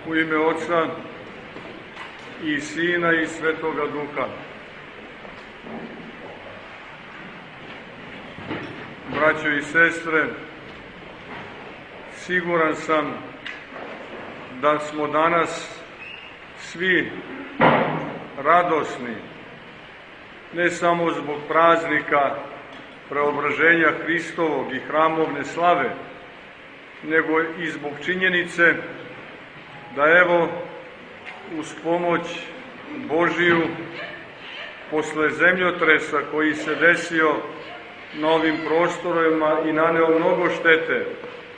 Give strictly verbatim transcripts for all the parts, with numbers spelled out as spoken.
U ime Otca i Sina i Svetoga Duha. Braćo i sestre, siguran sam da smo danas svi radosni, ne samo zbog praznika Preobraženja Hristovog i hramovne slave, nego i zbog činjenice da evo uz pomoć Božiju posle zemljotresa koji se desio na ovim prostorima i naneo mnogo štete,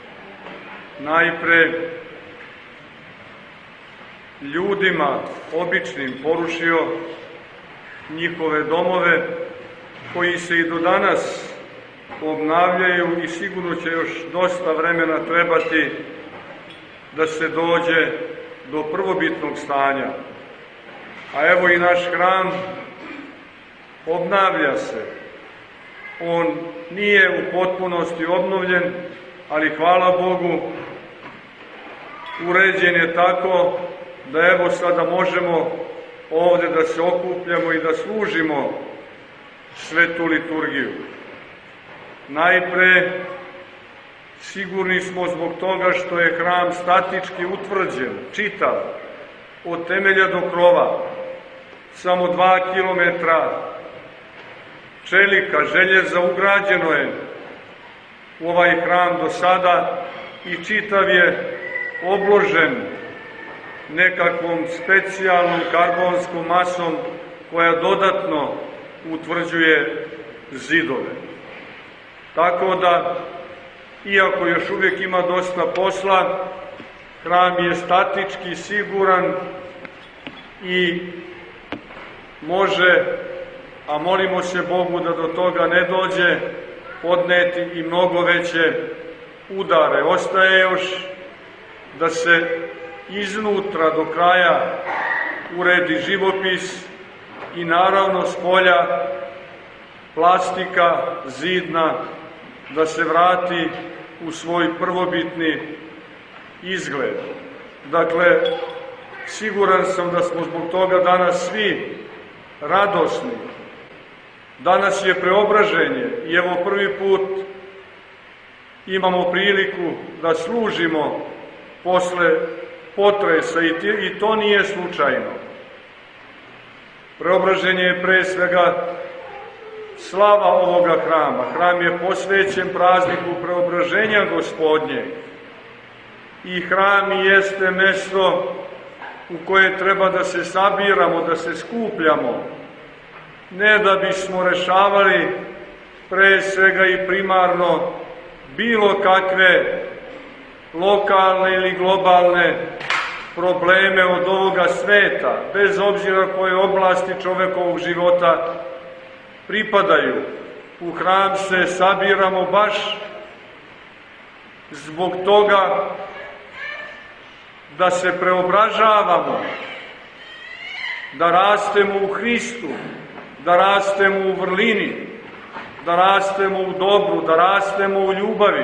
najpre ljudima običnim porušio njihove domove koji se i do danas obnavljaju i sigurno će još dosta vremena trebati da se dođe do prvobitnog stanja. A evo i naš hram obnavlja se. On nije u potpunosti obnovljen, ali hvala Bogu uređen je tako da evo sada možemo ovde da se okupljamo i da služimo svetu liturgiju. Najpre, sigurni smo zbog toga što je hram statički utvrđen, čitav, od temelja do krova, samo dva kilometra čelika, željeza ugrađeno je u ovaj hram do sada i čitav je obložen nekakvom specijalnom karbonskom masom koja dodatno utvrđuje zidove. Tako da, iako još uvijek ima dosta posla, hram je statički siguran i može, a molimo se Bogu da do toga ne dođe, podneti i mnogo veće udare. Ostaje još da se iznutra do kraja uredi živopis i naravno s polja plastika zidna da se vrati u svoj prvobitni izgled. Dakle, siguran sam da smo zbog toga danas svi radosni. Danas je preobraženje i evo prvi put imamo priliku da služimo posle potresa i to nije slučajno. Preobraženje je pre svega slava ovoga hrama. Hram je posvećen prazniku Preobraženja Gospodnje i hram jeste mesto u koje treba da se sabiramo, da se skupljamo, ne da bismo rešavali pre svega i primarno bilo kakve lokalne ili globalne probleme od ovoga sveta, bez obzira koje oblasti čovekovog života pripadaju. U hram se sabiramo baš zbog toga da se preobražavamo, da rastemo u Hristu, da rastemo u vrlini, da rastemo u dobru, da rastemo u ljubavi,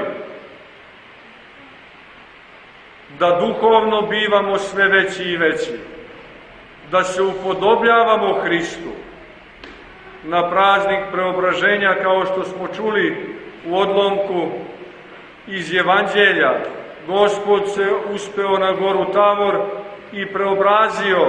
da duhovno bivamo sve veći i veći, da se upodobljavamo Hristu. Na praznik Preobraženja, kao što smo čuli u odlomku iz Evanđelja, Gospod se uspeo na goru Tavor i preobrazio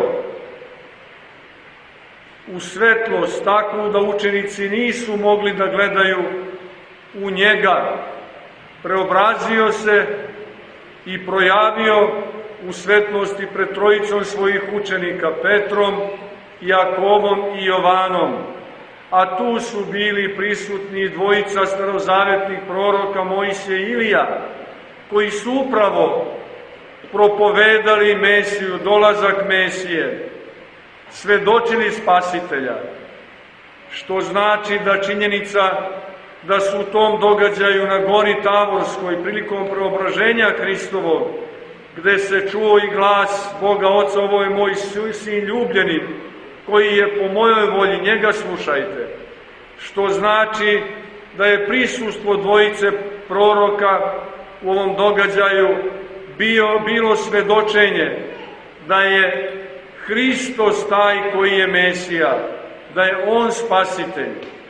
u svetlost takvu da učenici nisu mogli da gledaju u njega. Preobrazio se i projavio u svetlosti pred trojicom svojih učenika, Petrom, Jakovom i Jovanom. A tu su bili prisutni dvojica starozavetnih proroka, Mojsije i Ilija, koji su upravo propovedali Mesiju, dolazak Mesije, svedočili Spasitelja, što znači da činjenica da su u tom događaju na gori Tavorskoj prilikom preobraženja Hristovog, gde se čuo i glas Boga Oca, ovo je moj sin ljubljeni, koji je po mojoj volji, njega slušajte, što znači da je prisustvo dvojice proroka u ovom događaju bio, bilo svedočenje da je Hristos taj koji je Mesija, da je On spasitelj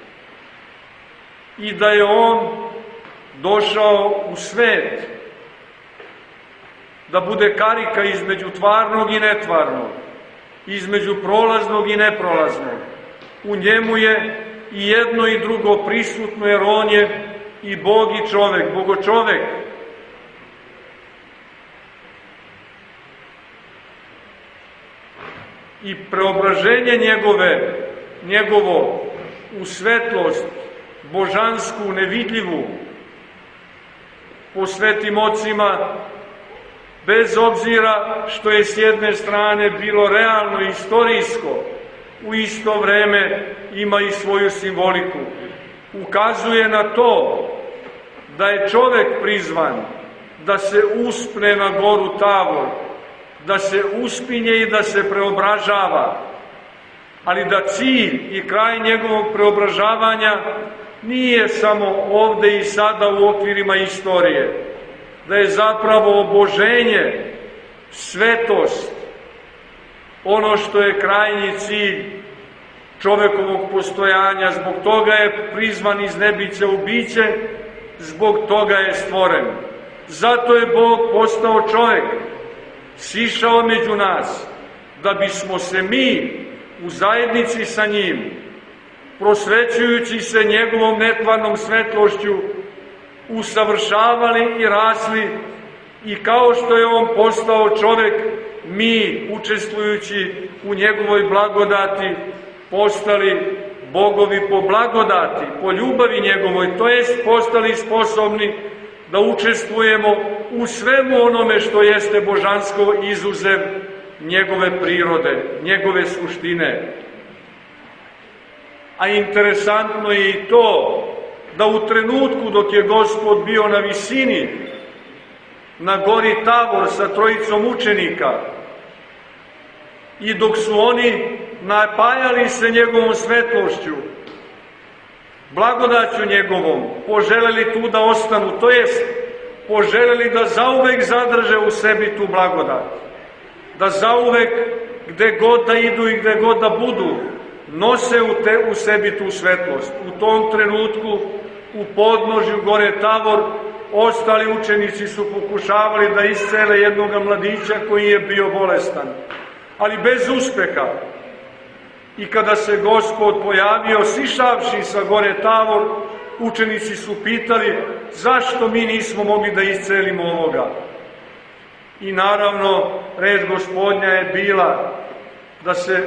i da je On došao u svet da bude karika između tvarnog i netvarnog, između prolaznog i neprolaznog. U njemu je i jedno i drugo prisutno, jer On je i Bog i čovek, bogočovek. I preobraženje njegove, njegovo u svetlost, božansku, nevidljivu, po svetim ocima, bez obzira što je s jedne strane bilo realno i istorijsko, u isto vreme ima i svoju simboliku. Ukazuje na to da je čovek prizvan da se uspne na goru Tavor, da se uspinje i da se preobražava, ali da cilj i kraj njegovog preobražavanja nije samo ovde i sada u okvirima istorije, da je zapravo oboženje, svetost, ono što je krajnji cilj čovekovog postojanja. Zbog toga je prizvan iz nebića u biće, zbog toga je stvoren. Zato je Bog postao čovek, sišao među nas, da bismo se mi u zajednici sa njim, prosvećujući se njegovom netvarnom svetlošću, usavršavali i rasli, i kao što je on postao čovek, mi, učestvujući u njegovoj blagodati, postali bogovi po blagodati, po ljubavi njegovoj, to jest postali sposobni da učestvujemo u svemu onome što jeste božansko, izuzev njegove prirode, njegove suštine. A interesantno je i to da u trenutku dok je Gospod bio na visini, na gori Tavor sa trojicom učenika, i dok su oni napajali se njegovom svetlošću, blagodaću njegovom, poželeli tu da ostanu, to jest poželeli da zauvek zadrže u sebi tu blagodat, da zauvek, gde god da idu i gde god da budu, nose u, te, u sebi tu svetlost. U tom trenutku, u podnožju gore Tavor, ostali učenici su pokušavali da iscele jednog mladića koji je bio bolestan, ali bez uspeha. I kada se Gospod pojavio, sišavši sa gore Tavor, učenici su pitali zašto mi nismo mogli da iscelimo ovoga. I naravno, red Gospodnja je bila da se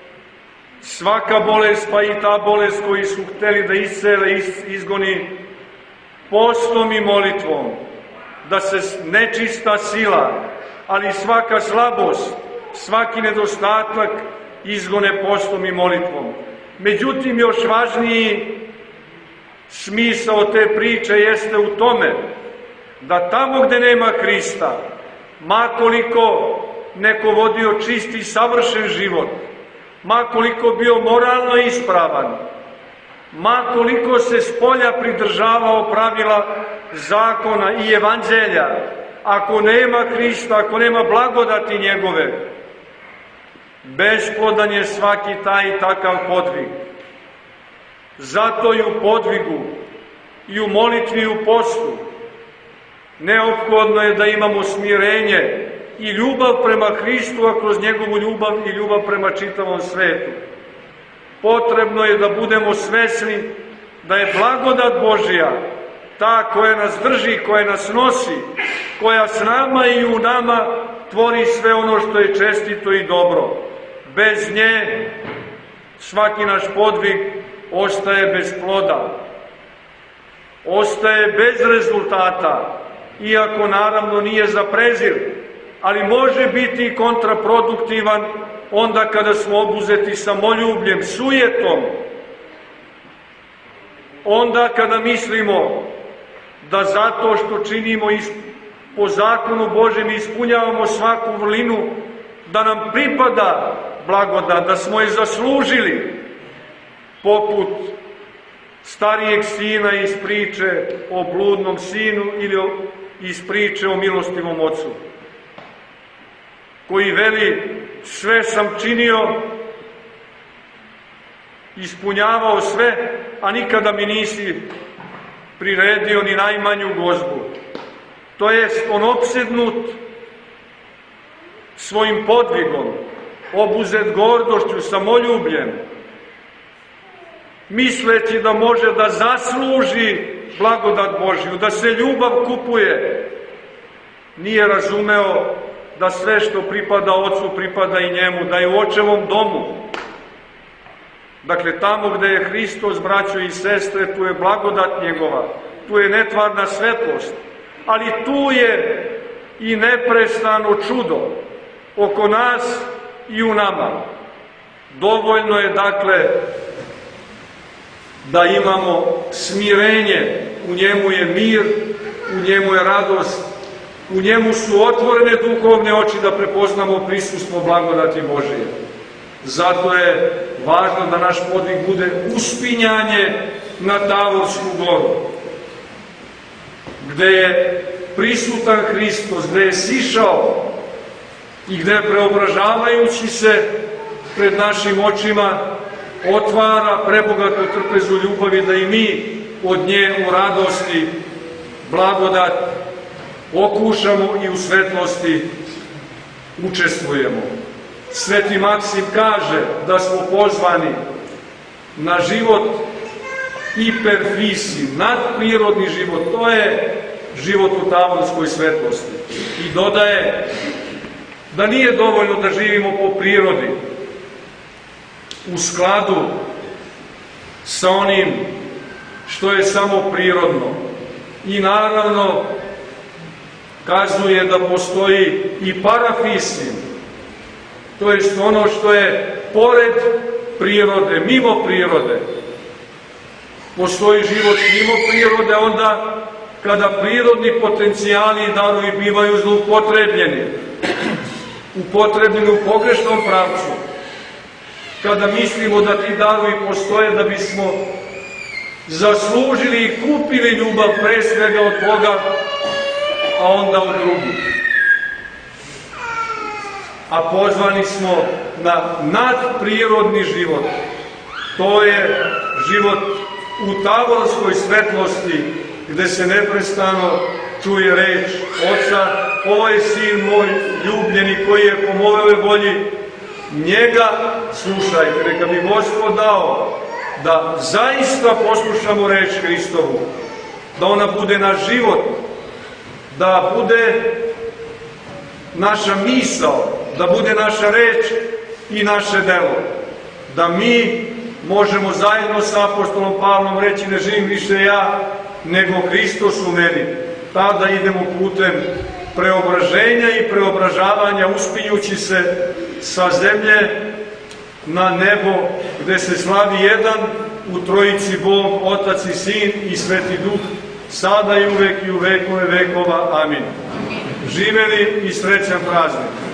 svaka bolest, pa i ta bolest koju su hteli da iscele, izgoni postom i molitvom, da se nečista sila, ali svaka slabost, svaki nedostatak izgone postom i molitvom. Međutim, još važniji smisao te priče jeste u tome da tamo gde nema Hrista, makoliko neko vodio čist i savršen život, makoliko bio moralno ispravan, makoliko se spolja pridržavao pravila zakona i evanđelja, ako nema Hrista, ako nema blagodati njegove, besplodan je svaki taj i takav podvig. Zato i u podvigu, i u molitvi i u postu, neophodno je da imamo smirenje i ljubav prema Hristu, a kroz njegovu ljubav i ljubav prema čitavom svetu. Potrebno je da budemo svesni da je blagodat Božija ta koja nas drži, koja nas nosi, koja s nama i u nama tvori sve ono što je čestito i dobro. Bez nje svaki naš podvig ostaje bez ploda, ostaje bez rezultata, iako naravno nije za prezir, ali može biti kontraproduktivan onda kada smo obuzeti samoljubljem, sujetom, onda kada mislimo da zato što činimo po zakonu Božjem ispunjavamo svaku vrlinu, da nam pripada blagodat, da smo je zaslužili, poput starijeg sina iz priče o bludnom sinu ili iz priče o milostivom ocu, koji veli sve sam činio, ispunjavao sve, a nikada mi nisi priredio ni najmanju gozbu. To jest, on opsednut svojim podvigom, obuzet gordošću, samoljubljem, misleći da može da zasluži blagodat Božju, da se ljubav kupuje, nije razumeo da sve što pripada Ocu pripada i njemu, da je u Očevom domu. Dakle, tamo gde je Hristos, braćo i sestre, tu je blagodat njegova, tu je netvarna svetlost, ali tu je i neprestano čudo oko nas i u nama. Dovoljno je, dakle, da imamo smirenje, u njemu je mir, u njemu je radost, u njemu su otvorene duhovne oči da prepoznamo prisustvo blagodati Božije. Zato je važno da naš podvig bude uspinjanje na Tavorsku goru, gde je prisutan Hristos, gde je sišao i gde preobražavajući se pred našim očima otvara prebogato trpezu ljubavi, da i mi od nje u radosti blagodat okušamo i u svetlosti učestvujemo. Sveti Maksim kaže da smo pozvani na život hiperfisi, nadprirodni život, to je život u tavorskoj svetlosti. I dodaje da nije dovoljno da živimo po prirodi, u skladu sa onim što je samo prirodno. I naravno kazuje da postoji i parafisim, to jest ono što je pored prirode, mimo prirode. Postoji život mimo prirode onda kada prirodni potencijali i darovi bivaju zloupotrebljeni, upotrebljeni u pogrešnom pravcu. Kada mislimo da ti darovi postoje da bismo zaslužili i kupili ljubav pre svega od Boga, a onda od drugih. A pozvani smo na nadprirodni život. To je život u tavorskoj svetlosti, gde se neprestano čuje reč Oca: ovo je Sin moj ljubljeni koji je po mojoj volji, njega slušajte. Neka bi Gospod dao da zaista poslušamo reč Hristovu, da ona bude naš život, da bude naša misao, da bude naša reč i naše delo, da mi možemo zajedno sa apostolom Pavlom reći: ne živim više ja, nego Hristos u meni. Tada idemo putem preobraženja i preobražavanja, uspinjući se sa zemlje na nebo, gde se slavi jedan u trojici Bog, Otac i Sin i Sveti Duh, sada i uvek i u vekove vekova. Amin. Živeli i srećan praznik.